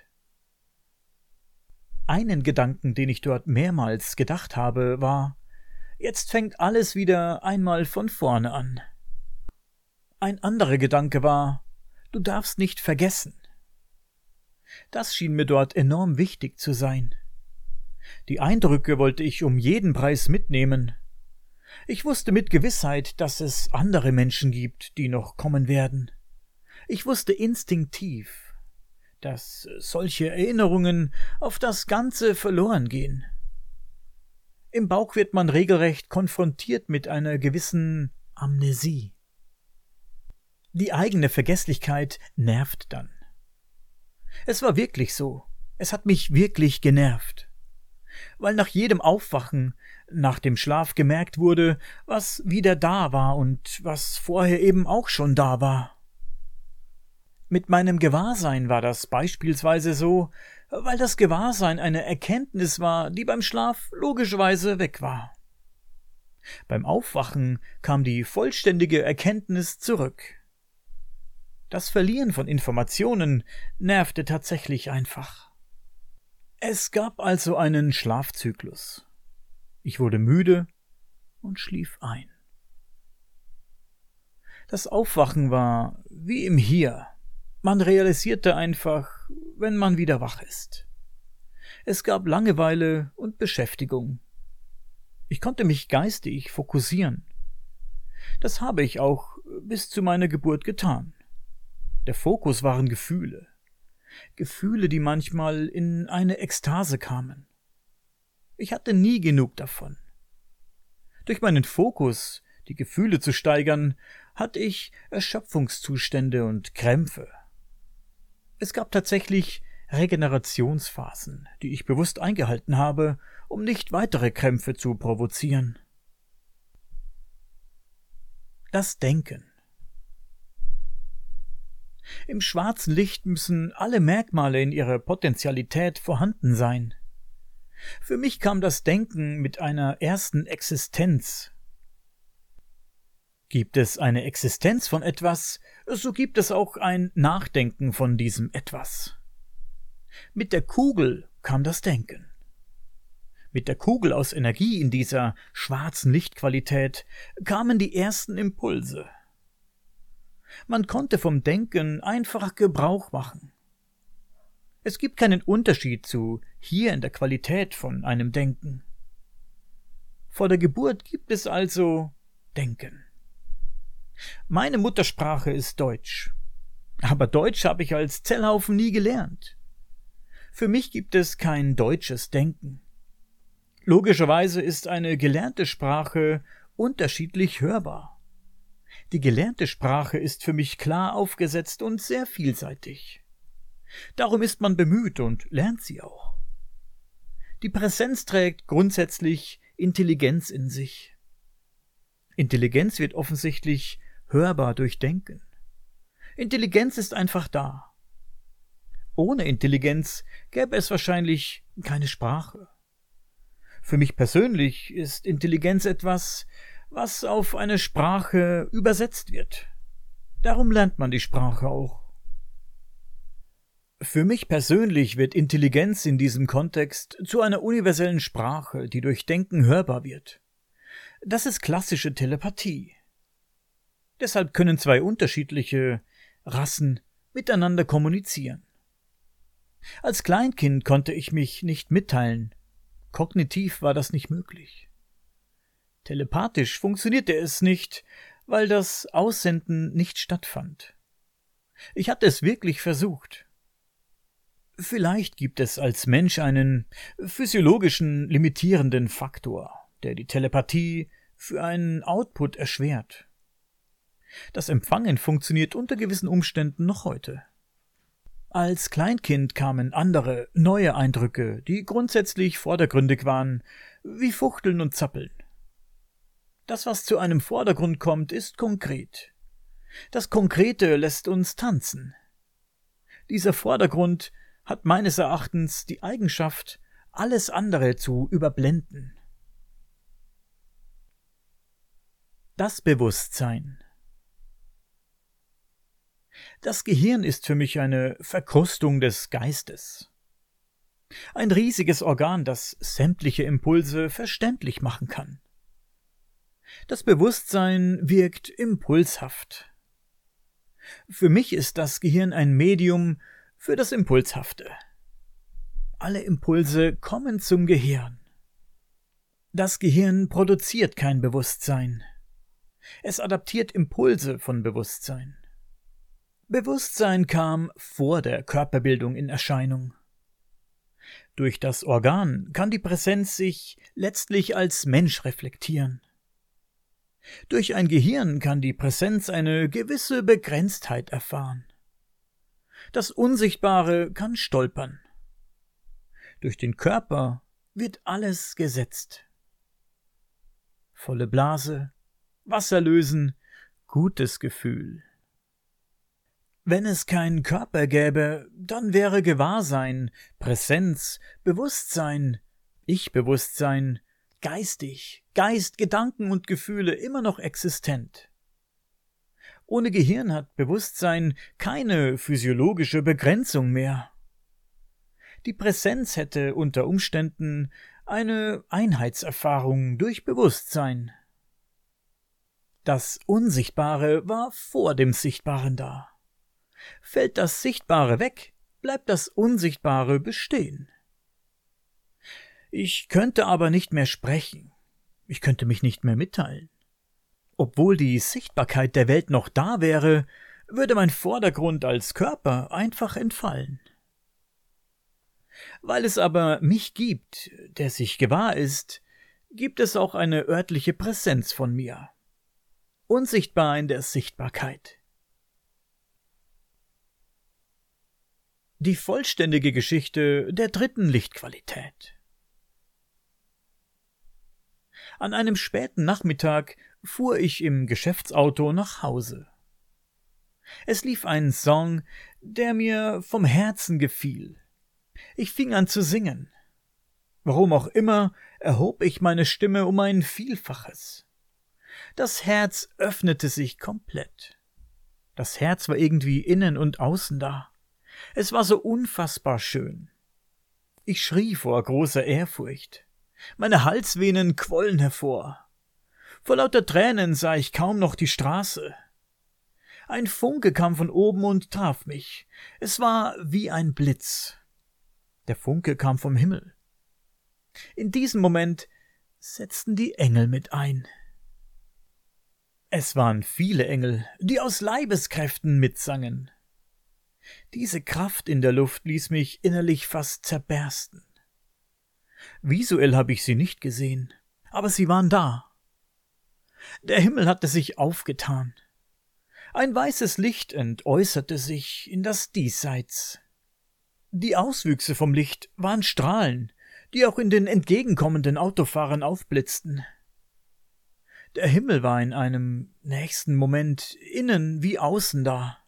Einen Gedanken, den ich dort mehrmals gedacht habe, war: Jetzt fängt alles wieder einmal von vorne an. Ein anderer Gedanke war: Du darfst nicht vergessen. Das schien mir dort enorm wichtig zu sein. Die Eindrücke wollte ich um jeden Preis mitnehmen. Ich wusste mit Gewissheit, dass es andere Menschen gibt, die noch kommen werden. Ich wusste instinktiv, dass solche Erinnerungen auf das Ganze verloren gehen. Im Bauch wird man regelrecht konfrontiert mit einer gewissen Amnesie. Die eigene Vergesslichkeit nervt dann. Es war wirklich so. Es hat mich wirklich genervt. Weil nach jedem Aufwachen, nach dem Schlaf gemerkt wurde, was wieder da war und was vorher eben auch schon da war. Mit meinem Gewahrsein war das beispielsweise so, weil das Gewahrsein eine Erkenntnis war, die beim Schlaf logischerweise weg war. Beim Aufwachen kam die vollständige Erkenntnis zurück. Das Verlieren von Informationen nervte tatsächlich einfach. Es gab also einen Schlafzyklus. Ich wurde müde und schlief ein. Das Aufwachen war wie im Hier. Man realisierte einfach, wenn man wieder wach ist. Es gab Langeweile und Beschäftigung. Ich konnte mich geistig fokussieren. Das habe ich auch bis zu meiner Geburt getan. Der Fokus waren Gefühle. Gefühle, die manchmal in eine Ekstase kamen. Ich hatte nie genug davon. Durch meinen Fokus, die Gefühle zu steigern, hatte ich Erschöpfungszustände und Krämpfe. Es gab tatsächlich Regenerationsphasen, die ich bewusst eingehalten habe, um nicht weitere Krämpfe zu provozieren. Das Denken. Im schwarzen Licht müssen alle Merkmale in ihrer Potentialität vorhanden sein. Für mich kam das Denken mit einer ersten Existenz. Gibt es eine Existenz von etwas, so gibt es auch ein Nachdenken von diesem Etwas. Mit der Kugel kam das Denken. Mit der Kugel aus Energie in dieser schwarzen Lichtqualität kamen die ersten Impulse. Man konnte vom Denken einfach Gebrauch machen. Es gibt keinen Unterschied zu hier in der Qualität von einem Denken. Vor der Geburt gibt es also Denken. Meine Muttersprache ist Deutsch, aber Deutsch habe ich als Zellhaufen nie gelernt. Für mich gibt es kein deutsches Denken. Logischerweise ist eine gelernte Sprache unterschiedlich hörbar. Die gelernte Sprache ist für mich klar aufgesetzt und sehr vielseitig. Darum ist man bemüht und lernt sie auch. Die Präsenz trägt grundsätzlich Intelligenz in sich. Intelligenz wird offensichtlich hörbar durch Denken. Intelligenz ist einfach da. Ohne Intelligenz gäbe es wahrscheinlich keine Sprache. Für mich persönlich ist Intelligenz etwas, was auf eine Sprache übersetzt wird. Darum lernt man die Sprache auch. Für mich persönlich wird Intelligenz in diesem Kontext zu einer universellen Sprache, die durch Denken hörbar wird. Das ist klassische Telepathie. Deshalb können zwei unterschiedliche Rassen miteinander kommunizieren. Als Kleinkind konnte ich mich nicht mitteilen. Kognitiv war das nicht möglich. Telepathisch funktionierte es nicht, weil das Aussenden nicht stattfand. Ich hatte es wirklich versucht. Vielleicht gibt es als Mensch einen physiologischen limitierenden Faktor, der die Telepathie für einen Output erschwert. Das Empfangen funktioniert unter gewissen Umständen noch heute. Als Kleinkind kamen andere, neue Eindrücke, die grundsätzlich vordergründig waren, wie Fuchteln und Zappeln. Das, was zu einem Vordergrund kommt, ist konkret. Das Konkrete lässt uns tanzen. Dieser Vordergrund hat meines Erachtens die Eigenschaft, alles andere zu überblenden. Das Bewusstsein. Das Gehirn ist für mich eine Verkrustung des Geistes. Ein riesiges Organ, das sämtliche Impulse verständlich machen kann. Das Bewusstsein wirkt impulshaft. Für mich ist das Gehirn ein Medium für das Impulshafte. Alle Impulse kommen zum Gehirn. Das Gehirn produziert kein Bewusstsein. Es adaptiert Impulse von Bewusstsein. Bewusstsein kam vor der Körperbildung in Erscheinung. Durch das Organ kann die Präsenz sich letztlich als Mensch reflektieren. Durch ein Gehirn kann die Präsenz eine gewisse Begrenztheit erfahren. Das Unsichtbare kann stolpern. Durch den Körper wird alles gesetzt. Volle Blase, Wasser lösen, gutes Gefühl. Wenn es keinen Körper gäbe, dann wäre Gewahrsein, Präsenz, Bewusstsein, Ich-Bewusstsein, geistig, Geist, Gedanken und Gefühle immer noch existent. Ohne Gehirn hat Bewusstsein keine physiologische Begrenzung mehr. Die Präsenz hätte unter Umständen eine Einheitserfahrung durch Bewusstsein. Das Unsichtbare war vor dem Sichtbaren da. Fällt das Sichtbare weg, bleibt das Unsichtbare bestehen. Ich könnte aber nicht mehr sprechen. Ich könnte mich nicht mehr mitteilen. Obwohl die Sichtbarkeit der Welt noch da wäre, würde mein Vordergrund als Körper einfach entfallen. Weil es aber mich gibt, der sich gewahr ist, gibt es auch eine örtliche Präsenz von mir. Unsichtbar in der Sichtbarkeit. Die vollständige Geschichte der dritten Lichtqualität. An einem späten Nachmittag fuhr ich im Geschäftsauto nach Hause. Es lief ein Song, der mir vom Herzen gefiel. Ich fing an zu singen. Warum auch immer, erhob ich meine Stimme um ein Vielfaches. Das Herz öffnete sich komplett. Das Herz war irgendwie innen und außen da. Es war so unfassbar schön. Ich schrie vor großer Ehrfurcht. Meine Halsvenen quollen hervor. Vor lauter Tränen sah ich kaum noch die Straße. Ein Funke kam von oben und traf mich. Es war wie ein Blitz. Der Funke kam vom Himmel. In diesem Moment setzten die Engel mit ein. Es waren viele Engel, die aus Leibeskräften mitsangen. Diese Kraft in der Luft ließ mich innerlich fast zerbersten. Visuell habe ich sie nicht gesehen, aber sie waren da. Der Himmel hatte sich aufgetan. Ein weißes Licht entäußerte sich in das Diesseits. Die Auswüchse vom Licht waren Strahlen, die auch in den entgegenkommenden Autofahrern aufblitzten. Der Himmel war in einem nächsten Moment innen wie außen da.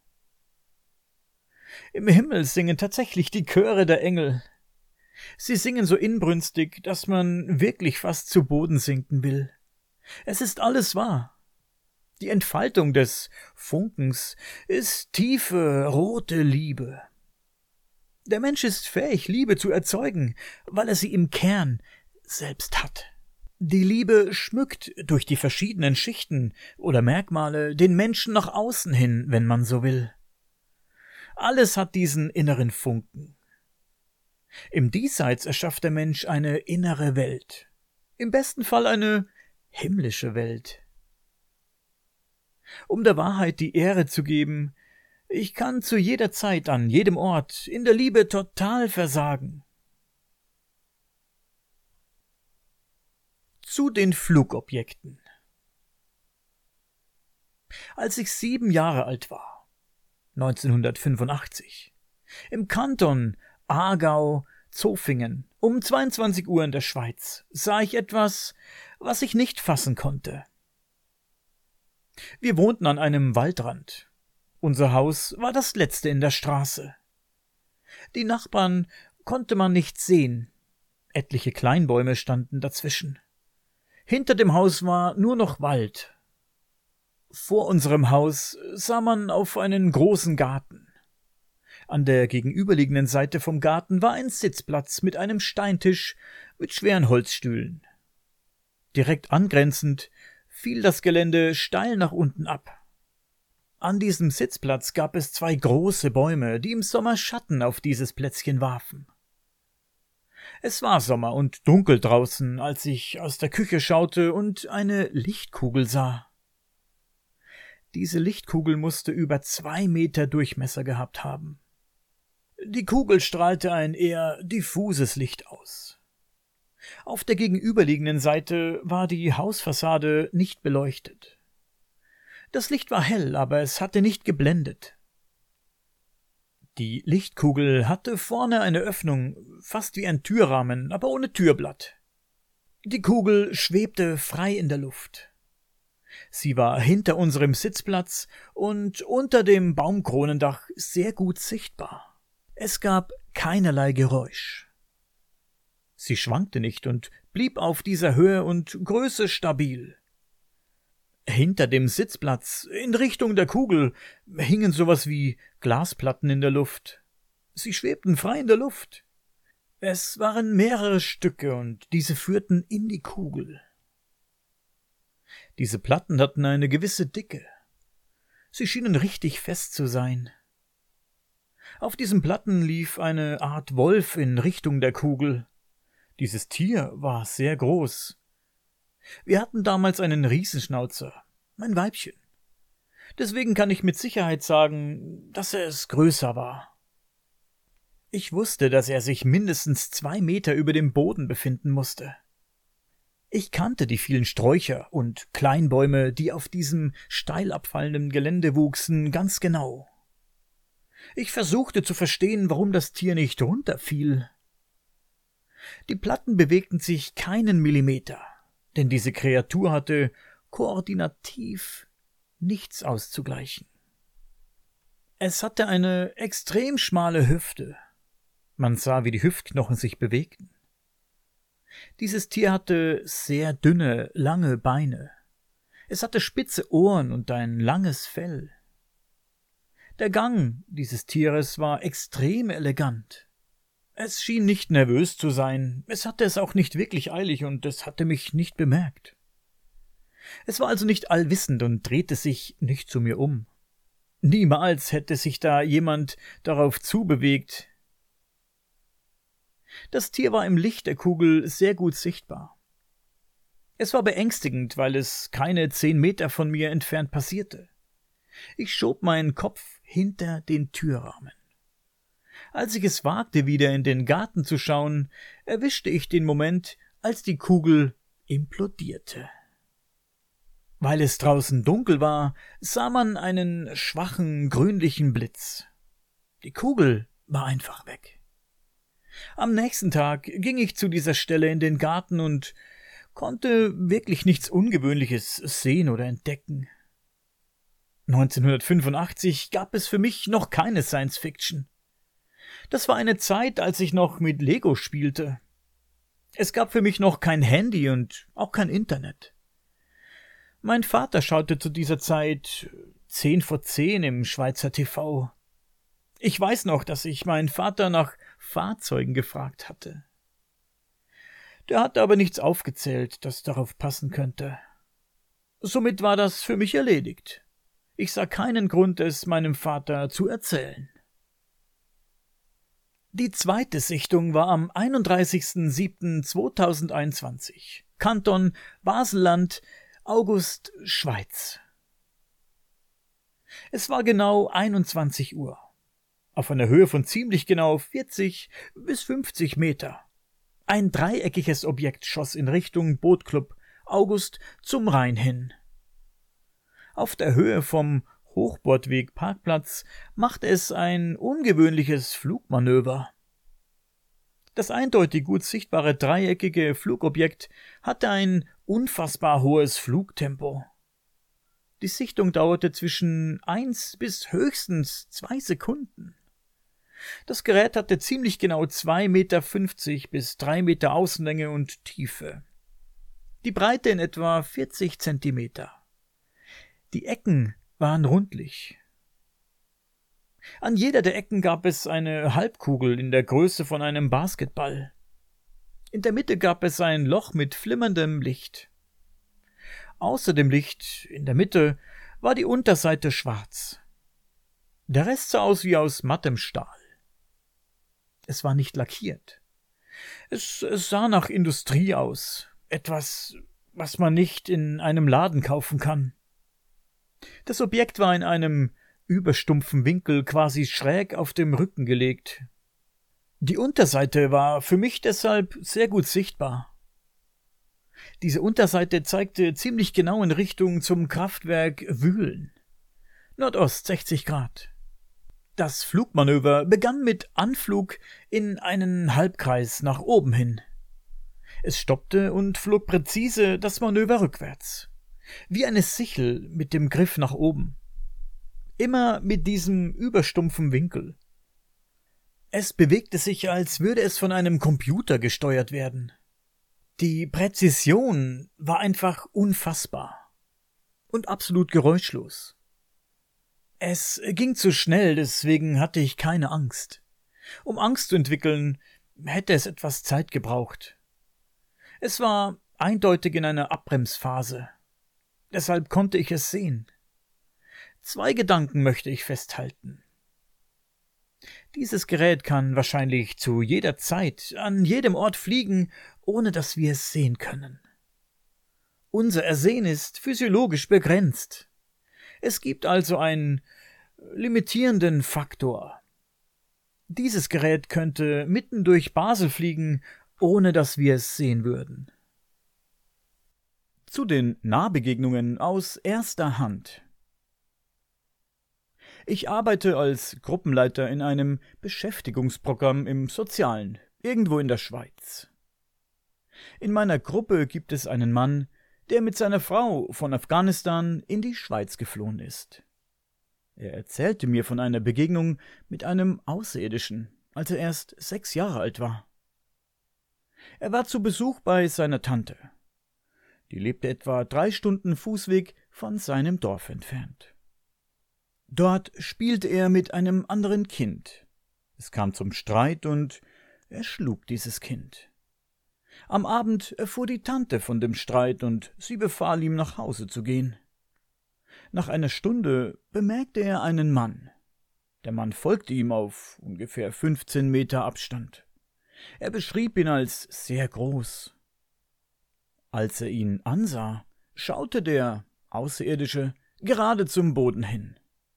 Im Himmel singen tatsächlich die Chöre der Engel. Sie singen so inbrünstig, dass man wirklich fast zu Boden sinken will. Es ist alles wahr. Die Entfaltung des Funkens ist tiefe, rote Liebe. Der Mensch ist fähig, Liebe zu erzeugen, weil er sie im Kern selbst hat. Die Liebe schmückt durch die verschiedenen Schichten oder Merkmale den Menschen nach außen hin, wenn man so will. Alles hat diesen inneren Funken. Im Diesseits erschafft der Mensch eine innere Welt. Im besten Fall eine himmlische Welt. Um der Wahrheit die Ehre zu geben, ich kann zu jeder Zeit, an jedem Ort, in der Liebe total versagen. Zu den Flugobjekten. Als ich sieben Jahre alt war, neunzehnhundertfünfundachtzig, im Kanton Aargau-Zofingen, um zweiundzwanzig Uhr in der Schweiz, sah ich etwas, was ich nicht fassen konnte. Wir wohnten an einem Waldrand. Unser Haus war das letzte in der Straße. Die Nachbarn konnte man nicht sehen. Etliche Kleinbäume standen dazwischen. Hinter dem Haus war nur noch Wald. Vor unserem Haus sah man auf einen großen Garten. An der gegenüberliegenden Seite vom Garten war ein Sitzplatz mit einem Steintisch mit schweren Holzstühlen. Direkt angrenzend fiel das Gelände steil nach unten ab. An diesem Sitzplatz gab es zwei große Bäume, die im Sommer Schatten auf dieses Plätzchen warfen. Es war Sommer und dunkel draußen, als ich aus der Küche schaute und eine Lichtkugel sah. Diese Lichtkugel musste über zwei Meter Durchmesser gehabt haben. Die Kugel strahlte ein eher diffuses Licht aus. Auf der gegenüberliegenden Seite war die Hausfassade nicht beleuchtet. Das Licht war hell, aber es hatte nicht geblendet. Die Lichtkugel hatte vorne eine Öffnung, fast wie ein Türrahmen, aber ohne Türblatt. Die Kugel schwebte frei in der Luft. Sie war hinter unserem Sitzplatz und unter dem Baumkronendach sehr gut sichtbar. Es gab keinerlei Geräusch. Sie schwankte nicht und blieb auf dieser Höhe und Größe stabil. Hinter dem Sitzplatz, in Richtung der Kugel, hingen sowas wie Glasplatten in der Luft. Sie schwebten frei in der Luft. Es waren mehrere Stücke und diese führten in die Kugel. Diese Platten hatten eine gewisse Dicke. Sie schienen richtig fest zu sein. Auf diesen Platten lief eine Art Wolf in Richtung der Kugel. Dieses Tier war sehr groß. Wir hatten damals einen Riesenschnauzer, ein Weibchen. Deswegen kann ich mit Sicherheit sagen, dass er es größer war. Ich wusste, dass er sich mindestens zwei Meter über dem Boden befinden musste. Ich kannte die vielen Sträucher und Kleinbäume, die auf diesem steil abfallenden Gelände wuchsen, ganz genau. Ich versuchte zu verstehen, warum das Tier nicht runterfiel. Die Platten bewegten sich keinen Millimeter, denn diese Kreatur hatte koordinativ nichts auszugleichen. Es hatte eine extrem schmale Hüfte. Man sah, wie die Hüftknochen sich bewegten. Dieses Tier hatte sehr dünne, lange Beine. Es hatte spitze Ohren und ein langes Fell. Der Gang dieses Tieres war extrem elegant. Es schien nicht nervös zu sein, es hatte es auch nicht wirklich eilig und es hatte mich nicht bemerkt. Es war also nicht allwissend und drehte sich nicht zu mir um. Niemals hätte sich da jemand darauf zubewegt. Das Tier war im Licht der Kugel sehr gut sichtbar. Es war beängstigend, weil es keine zehn Meter von mir entfernt passierte. Ich schob meinen Kopf hinter den Türrahmen. Als ich es wagte, wieder in den Garten zu schauen, erwischte ich den Moment, als die Kugel implodierte. Weil es draußen dunkel war, sah man einen schwachen, grünlichen Blitz. Die Kugel war einfach weg. Am nächsten Tag ging ich zu dieser Stelle in den Garten und konnte wirklich nichts Ungewöhnliches sehen oder entdecken. neunzehnhundertfünfundachtzig gab es für mich noch keine Science-Fiction. Das war eine Zeit, als ich noch mit Lego spielte. Es gab für mich noch kein Handy und auch kein Internet. Mein Vater schaute zu dieser Zeit zehn vor zehn im Schweizer T V. Ich weiß noch, dass ich meinen Vater nach Fahrzeugen gefragt hatte. Der hatte aber nichts aufgezählt, das darauf passen könnte. Somit war das für mich erledigt. Ich sah keinen Grund, es meinem Vater zu erzählen. Die zweite Sichtung war am einunddreißigsten siebten zweitausendeinundzwanzig. Kanton Baselland, August, Schweiz. Es war genau einundzwanzig Uhr. Auf einer Höhe von ziemlich genau vierzig bis fünfzig Meter. Ein dreieckiges Objekt schoss in Richtung Bootclub August zum Rhein hin. Auf der Höhe vom Hochbordweg-Parkplatz machte es ein ungewöhnliches Flugmanöver. Das eindeutig gut sichtbare dreieckige Flugobjekt hatte ein unfassbar hohes Flugtempo. Die Sichtung dauerte zwischen eins bis höchstens zwei Sekunden. Das Gerät hatte ziemlich genau zwei Meter fünfzig bis drei Meter Außenlänge und Tiefe. Die Breite in etwa vierzig Zentimeter. Die Ecken waren rundlich. An jeder der Ecken gab es eine Halbkugel in der Größe von einem Basketball. In der Mitte gab es ein Loch mit flimmerndem Licht. Außer dem Licht in der Mitte war die Unterseite schwarz. Der Rest sah aus wie aus mattem Stahl. Es war nicht lackiert. Es, es sah nach Industrie aus. Etwas, was man nicht in einem Laden kaufen kann. Das Objekt war in einem überstumpfen Winkel quasi schräg auf dem Rücken gelegt. Die Unterseite war für mich deshalb sehr gut sichtbar. Diese Unterseite zeigte ziemlich genau in Richtung zum Kraftwerk Wühlen. Nordost sechzig Grad. Das Flugmanöver begann mit Anflug in einen Halbkreis nach oben hin. Es stoppte und flog präzise das Manöver rückwärts. Wie eine Sichel mit dem Griff nach oben. Immer mit diesem überstumpfen Winkel. Es bewegte sich, als würde es von einem Computer gesteuert werden. Die Präzision war einfach unfassbar. Und absolut geräuschlos. Es ging zu schnell, deswegen hatte ich keine Angst. Um Angst zu entwickeln, hätte es etwas Zeit gebraucht. Es war eindeutig in einer Abbremsphase. Deshalb konnte ich es sehen. Zwei Gedanken möchte ich festhalten. Dieses Gerät kann wahrscheinlich zu jeder Zeit, an jedem Ort fliegen, ohne dass wir es sehen können. Unser Ersehen ist physiologisch begrenzt. Es gibt also einen limitierenden Faktor. Dieses Gerät könnte mitten durch Basel fliegen, ohne dass wir es sehen würden. Zu den Nahbegegnungen aus erster Hand. Ich arbeite als Gruppenleiter in einem Beschäftigungsprogramm im Sozialen, irgendwo in der Schweiz. In meiner Gruppe gibt es einen Mann, der mit seiner Frau von Afghanistan in die Schweiz geflohen ist. Er erzählte mir von einer Begegnung mit einem Außerirdischen, als er erst sechs Jahre alt war. Er war zu Besuch bei seiner Tante. Die lebte etwa drei Stunden Fußweg von seinem Dorf entfernt. Dort spielte er mit einem anderen Kind. Es kam zum Streit und er schlug dieses Kind. Am Abend erfuhr die Tante von dem Streit und sie befahl ihm, nach Hause zu gehen. Nach einer Stunde bemerkte er einen Mann. Der Mann folgte ihm auf ungefähr fünfzehn Meter Abstand. Er beschrieb ihn als sehr groß. Als er ihn ansah, schaute der Außerirdische gerade zum Boden hin.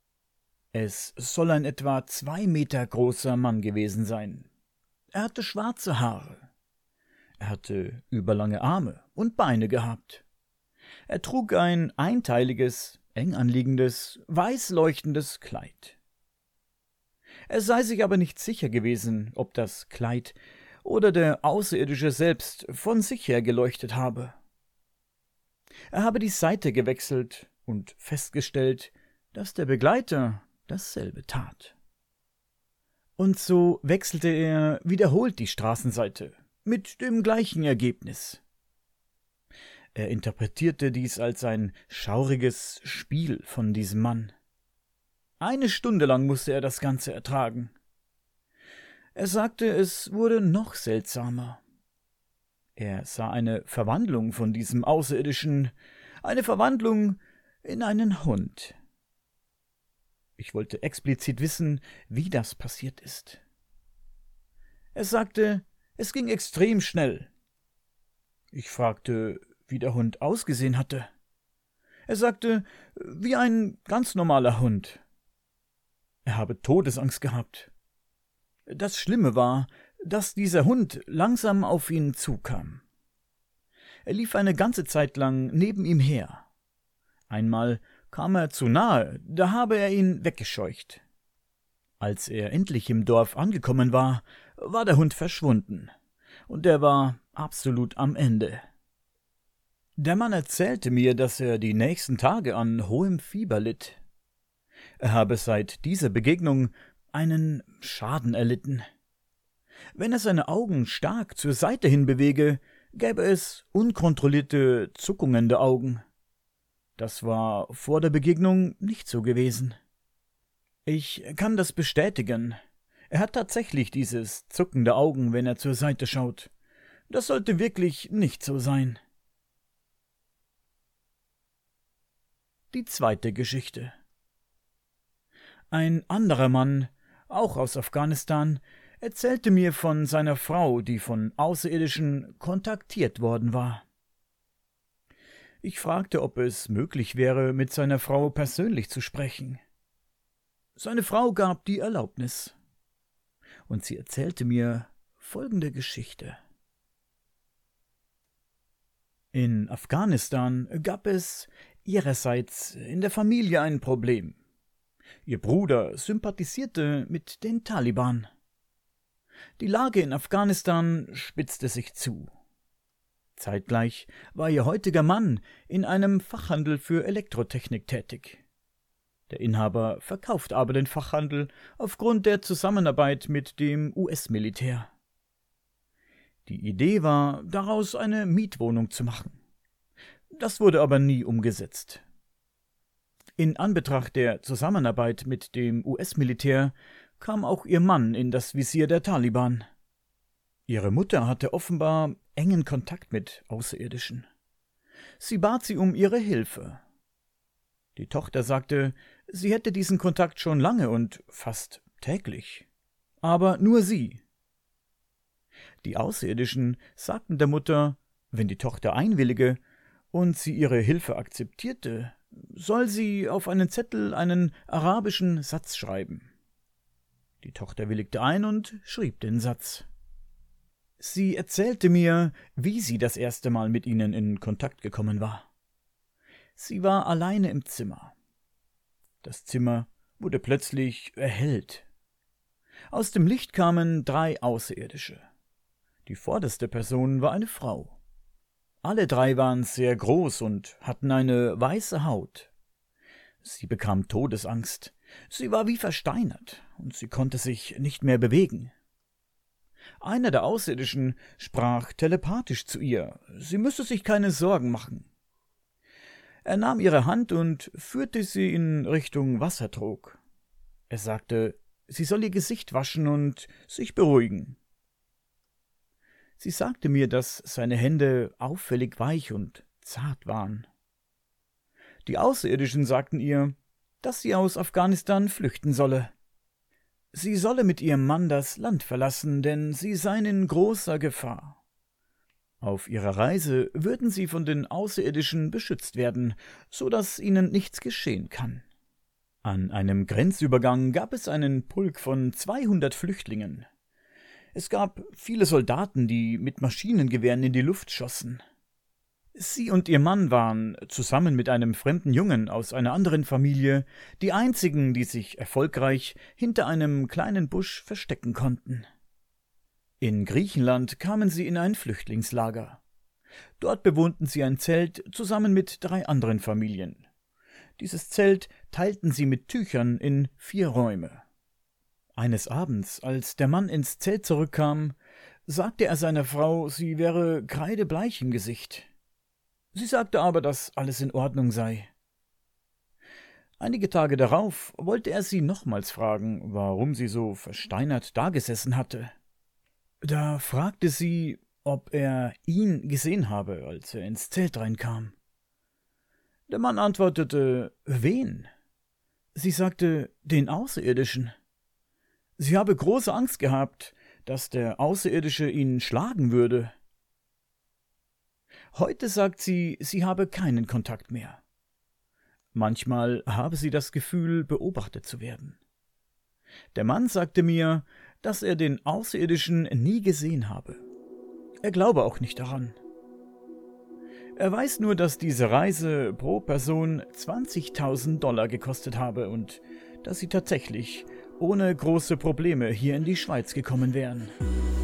Es soll ein etwa zwei Meter großer Mann gewesen sein. Er hatte schwarze Haare. Er hatte überlange Arme und Beine gehabt. Er trug ein einteiliges, eng anliegendes, weiß leuchtendes Kleid. Er sei sich aber nicht sicher gewesen, ob das Kleid oder der Außerirdische selbst von sich her geleuchtet habe. Er habe die Seite gewechselt und festgestellt, dass der Begleiter dasselbe tat. Und so wechselte er wiederholt die Straßenseite, mit dem gleichen Ergebnis. Er interpretierte dies als ein schauriges Spiel von diesem Mann. Eine Stunde lang musste er das Ganze ertragen. Er sagte, es wurde noch seltsamer. Er sah eine Verwandlung von diesem Außerirdischen, eine Verwandlung in einen Hund. Ich wollte explizit wissen, wie das passiert ist. Er sagte, es ging extrem schnell. Ich fragte, wie der Hund ausgesehen hatte. Er sagte, wie ein ganz normaler Hund. Er habe Todesangst gehabt. Das Schlimme war, dass dieser Hund langsam auf ihn zukam. Er lief eine ganze Zeit lang neben ihm her. Einmal kam er zu nahe, da habe er ihn weggescheucht. Als er endlich im Dorf angekommen war, war der Hund verschwunden, und er war absolut am Ende. Der Mann erzählte mir, dass er die nächsten Tage an hohem Fieber litt. Er habe seit dieser Begegnung einen Schaden erlitten. Wenn er seine Augen stark zur Seite hin bewege, gäbe es unkontrollierte Zuckungen der Augen. Das war vor der Begegnung nicht so gewesen. Ich kann das bestätigen. Er hat tatsächlich dieses Zucken der Augen, wenn er zur Seite schaut. Das sollte wirklich nicht so sein. Die zweite Geschichte. Ein anderer Mann, auch aus Afghanistan, erzählte mir von seiner Frau, die von Außerirdischen kontaktiert worden war. Ich fragte, ob es möglich wäre, mit seiner Frau persönlich zu sprechen. Seine Frau gab die Erlaubnis. Und sie erzählte mir folgende Geschichte. In Afghanistan gab es ihrerseits in der Familie ein Problem. Ihr Bruder sympathisierte mit den Taliban. Die Lage in Afghanistan spitzte sich zu. Zeitgleich war ihr heutiger Mann in einem Fachhandel für Elektrotechnik tätig. Der Inhaber verkauft aber den Fachhandel aufgrund der Zusammenarbeit mit dem U S-Militär. Die Idee war, daraus eine Mietwohnung zu machen. Das wurde aber nie umgesetzt. In Anbetracht der Zusammenarbeit mit dem U S-Militär kam auch ihr Mann in das Visier der Taliban. Ihre Mutter hatte offenbar engen Kontakt mit Außerirdischen. Sie bat sie um ihre Hilfe. Die Tochter sagte, sie hätte diesen Kontakt schon lange und fast täglich. Aber nur sie. Die Außerirdischen sagten der Mutter, wenn die Tochter einwillige und sie ihre Hilfe akzeptierte, soll sie auf einen Zettel einen arabischen Satz schreiben. Die Tochter willigte ein und schrieb den Satz. Sie erzählte mir, wie sie das erste Mal mit ihnen in Kontakt gekommen war. Sie war alleine im Zimmer. Das Zimmer wurde plötzlich erhellt. Aus dem Licht kamen drei Außerirdische. Die vorderste Person war eine Frau. Alle drei waren sehr groß und hatten eine weiße Haut. Sie bekam Todesangst. Sie war wie versteinert und sie konnte sich nicht mehr bewegen. Einer der Außerirdischen sprach telepathisch zu ihr, sie müsse sich keine Sorgen machen. Er nahm ihre Hand und führte sie in Richtung Wassertrog. Er sagte, sie soll ihr Gesicht waschen und sich beruhigen. Sie sagte mir, dass seine Hände auffällig weich und zart waren. Die Außerirdischen sagten ihr, dass sie aus Afghanistan flüchten solle. Sie solle mit ihrem Mann das Land verlassen, denn sie seien in großer Gefahr. Auf ihrer Reise würden sie von den Außerirdischen beschützt werden, so dass ihnen nichts geschehen kann. An einem Grenzübergang gab es einen Pulk von zweihundert Flüchtlingen. Es gab viele Soldaten, die mit Maschinengewehren in die Luft schossen. Sie und ihr Mann waren, zusammen mit einem fremden Jungen aus einer anderen Familie, die einzigen, die sich erfolgreich hinter einem kleinen Busch verstecken konnten. In Griechenland kamen sie in ein Flüchtlingslager. Dort bewohnten sie ein Zelt zusammen mit drei anderen Familien. Dieses Zelt teilten sie mit Tüchern in vier Räume. Eines Abends, als der Mann ins Zelt zurückkam, sagte er seiner Frau, sie wäre kreidebleich im Gesicht. Sie sagte aber, dass alles in Ordnung sei. Einige Tage darauf wollte er sie nochmals fragen, warum sie so versteinert dagesessen hatte. Da fragte sie, ob er ihn gesehen habe, als er ins Zelt reinkam. Der Mann antwortete, wen? Sie sagte, den Außerirdischen. Sie habe große Angst gehabt, dass der Außerirdische ihn schlagen würde. Heute sagt sie, sie habe keinen Kontakt mehr. Manchmal habe sie das Gefühl, beobachtet zu werden. Der Mann sagte mir, dass er den Außerirdischen nie gesehen habe. Er glaube auch nicht daran. Er weiß nur, dass diese Reise pro Person zwanzigtausend Dollar gekostet habe und dass sie tatsächlich ohne große Probleme hier in die Schweiz gekommen wären.